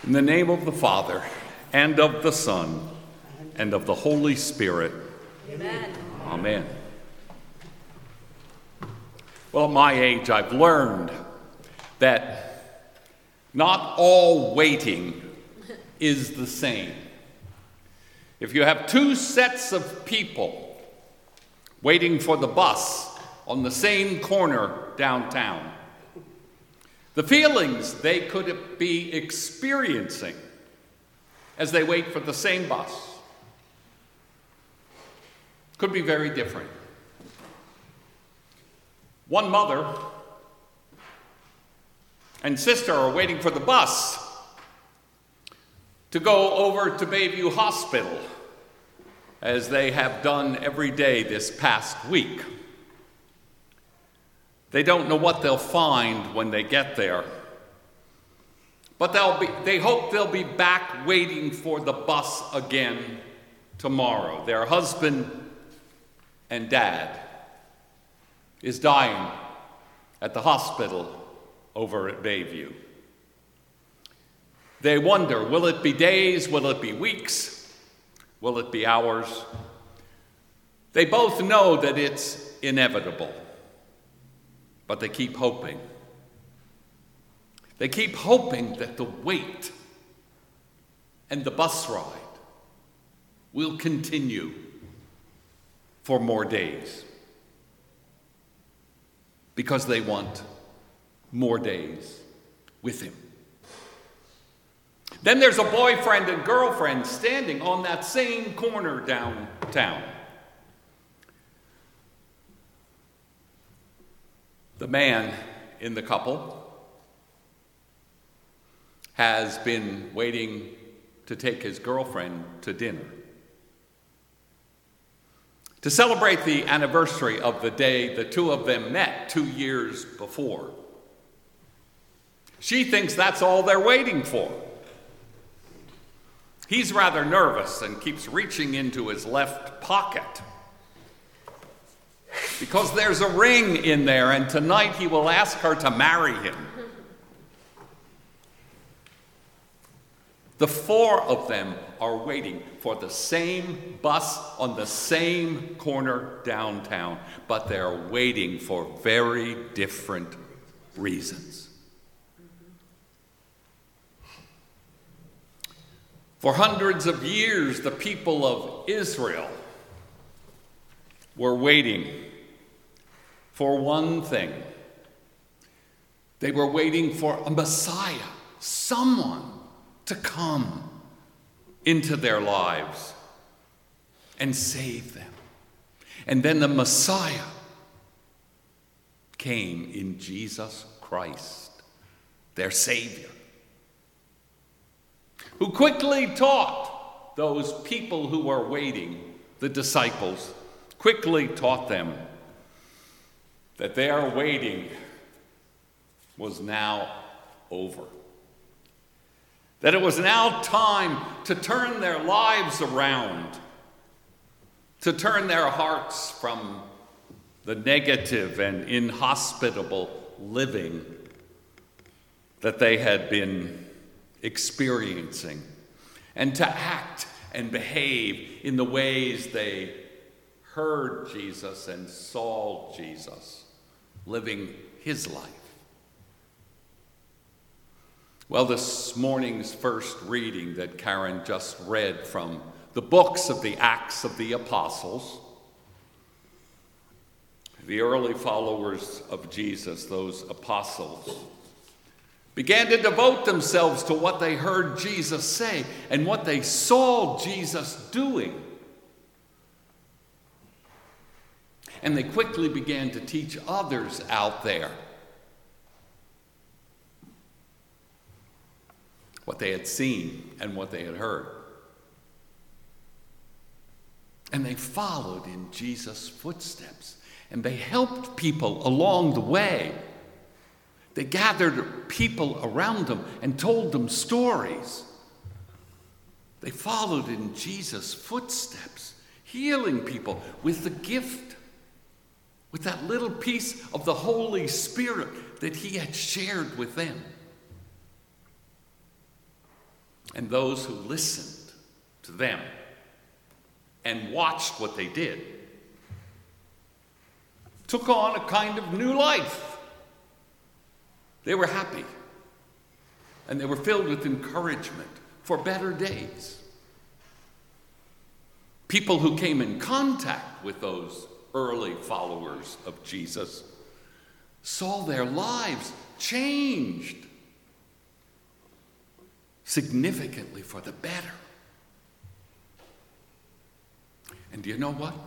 In the name of the Father, and of the Son, and of the Holy Spirit. Amen. Amen. Well, at my age, I've learned that not all waiting is the same. If you have two sets of people waiting for the bus on the same corner downtown, the feelings they could be experiencing as they wait for the same bus could be very different. One mother and sister are waiting for the bus to go over to Bayview Hospital, as they have done every day this past week. They don't know what they'll find when they get there, but they hope they'll be back waiting for the bus again tomorrow. Their husband and dad is dying at the hospital over at Bayview. They wonder, will it be days? Will it be weeks? Will it be hours? They both know that it's inevitable, but they keep hoping. They keep hoping that the wait and the bus ride will continue for more days, because they want more days with him. Then there's a boyfriend and girlfriend standing on that same corner downtown. The man in the couple has been waiting to take his girlfriend to dinner, to celebrate the anniversary of the day the two of them met 2 years before. She thinks that's all they're waiting for. He's rather nervous and keeps reaching into his left pocket because there's a ring in there, and tonight he will ask her to marry him. The four of them are waiting for the same bus on the same corner downtown, but they're waiting for very different reasons. For hundreds of years, the people of Israel were waiting for one thing. They were waiting for a Messiah, someone to come into their lives and save them. And then the Messiah came in Jesus Christ, their Savior, who quickly taught those people who were waiting, the disciples, quickly taught them that their waiting was now over. That it was now time to turn their lives around, to turn their hearts from the negative and inhospitable living that they had been experiencing, and to act and behave in the ways they heard Jesus and saw Jesus living his life. Well, this morning's first reading that Karen just read from the books of the Acts of the Apostles, the early followers of Jesus, those apostles, began to devote themselves to what they heard Jesus say and what they saw Jesus doing. And they quickly began to teach others out there what they had seen and what they had heard. And they followed in Jesus' footsteps, and they helped people along the way. They gathered people around them and told them stories. They followed in Jesus' footsteps, healing people with the gift, with that little piece of the Holy Spirit that he had shared with them. And those who listened to them and watched what they did took on a kind of new life. They were happy, and they were filled with encouragement for better days. People who came in contact with those early followers of Jesus saw their lives changed significantly for the better. And do you know what?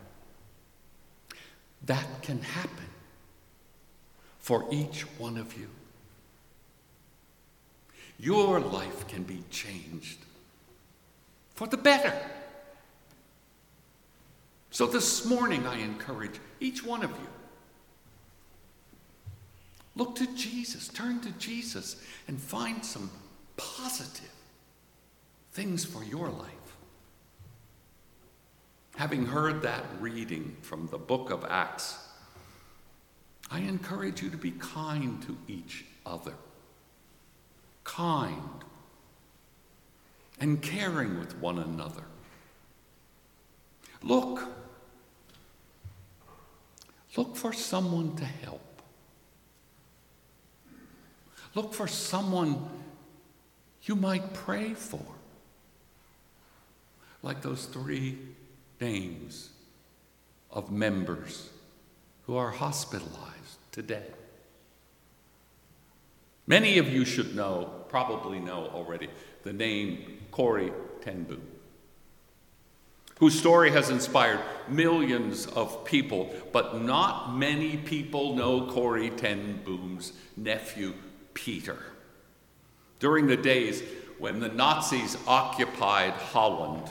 That can happen for each one of you. Your life can be changed for the better. So this morning I encourage each one of you, look to Jesus, turn to Jesus, and find some positive things for your life. Having heard that reading from the book of Acts, I encourage you to be kind to each other. Kind and caring with one another. Look for someone to help. Look for someone you might pray for. Like those 3 names of members who are hospitalized today. Many of you should know, probably know already, the name Corrie ten Boom, whose story has inspired millions of people, but not many people know Corrie ten Boom's nephew, Peter. During the days when the Nazis occupied Holland,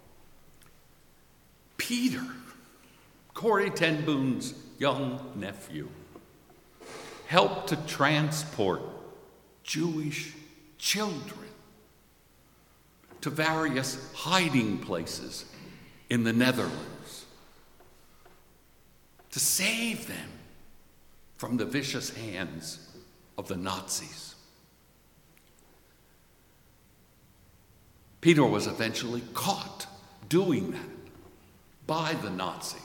Peter, Corrie ten Boom's young nephew, helped to transport Jewish children to various hiding places in the Netherlands to save them from the vicious hands of the Nazis. Peter was eventually caught doing that by the Nazis.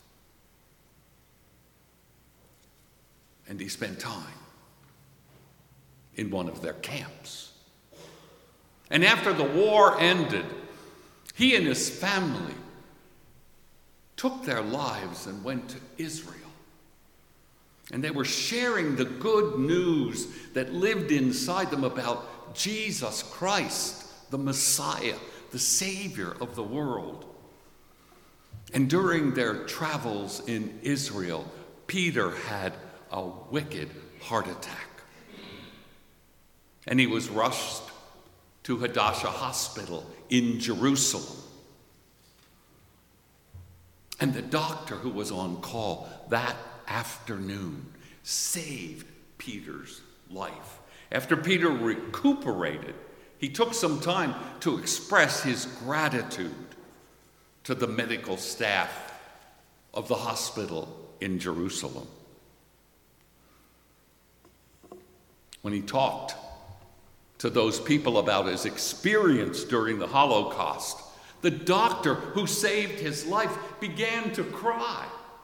And he spent time in one of their camps. And after the war ended, he and his family took their lives and went to Israel. And they were sharing the good news that lived inside them about Jesus Christ, the Messiah, the Savior of the world. And during their travels in Israel, Peter had a wicked heart attack. And he was rushed to Hadassah Hospital in Jerusalem. And the doctor who was on call that afternoon saved Peter's life. After Peter recuperated, he took some time to express his gratitude to the medical staff of the hospital in Jerusalem. When he talked to those people about his experience during the Holocaust, the doctor who saved his life began to cry.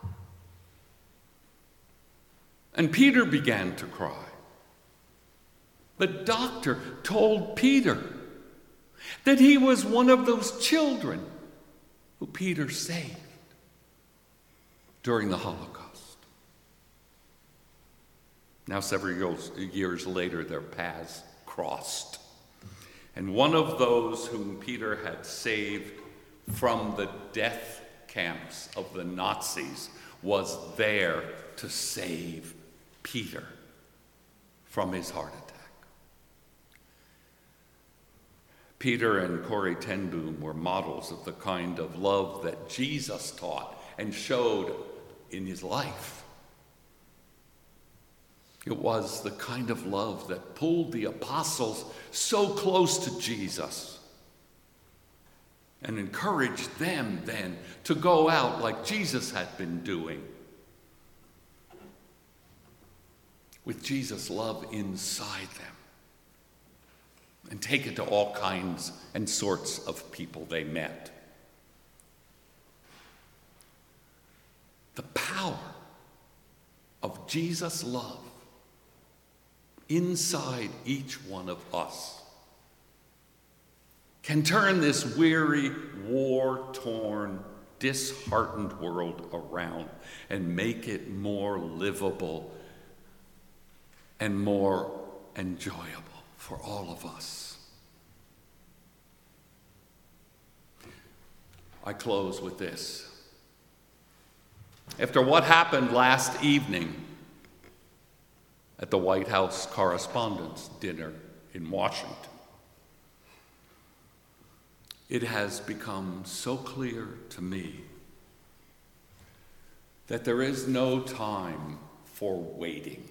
And Peter began to cry. The doctor told Peter that he was one of those children who Peter saved during the Holocaust. Now, several years later, their paths crossed. And one of those whom Peter had saved from the death camps of the Nazis was there to save Peter from his heart attack. Peter and Corrie ten Boom were models of the kind of love that Jesus taught and showed in his life. It was the kind of love that pulled the apostles so close to Jesus and encouraged them then to go out like Jesus had been doing, with Jesus' love inside them and take it to all kinds and sorts of people they met. The power of Jesus' love inside each one of us can turn this weary, war-torn, disheartened world around and make it more livable and more enjoyable for all of us. I close with this. After what happened last evening at the White House Correspondents' Dinner in Washington, it has become so clear to me that there is no time for waiting.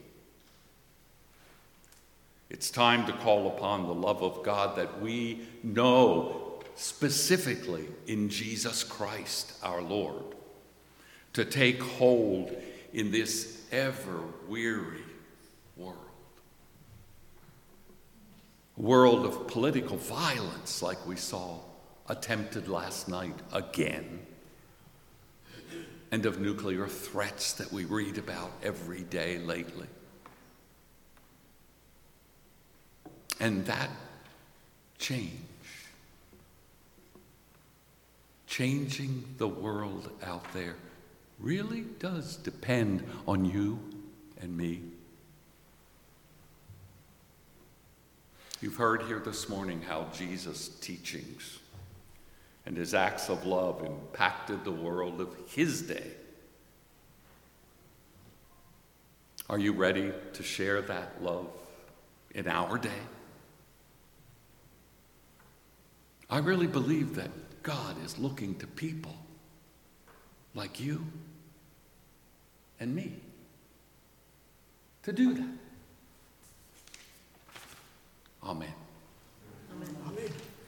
It's time to call upon the love of God that we know specifically in Jesus Christ our Lord to take hold in this ever-weary world. A world of political violence like we saw attempted last night again, and of nuclear threats that we read about every day lately. And that changing the world out there, really does depend on you and me. You've heard here this morning how Jesus' teachings and his acts of love impacted the world of his day. Are you ready to share that love in our day? I really believe that God is looking to people like you and me to do that.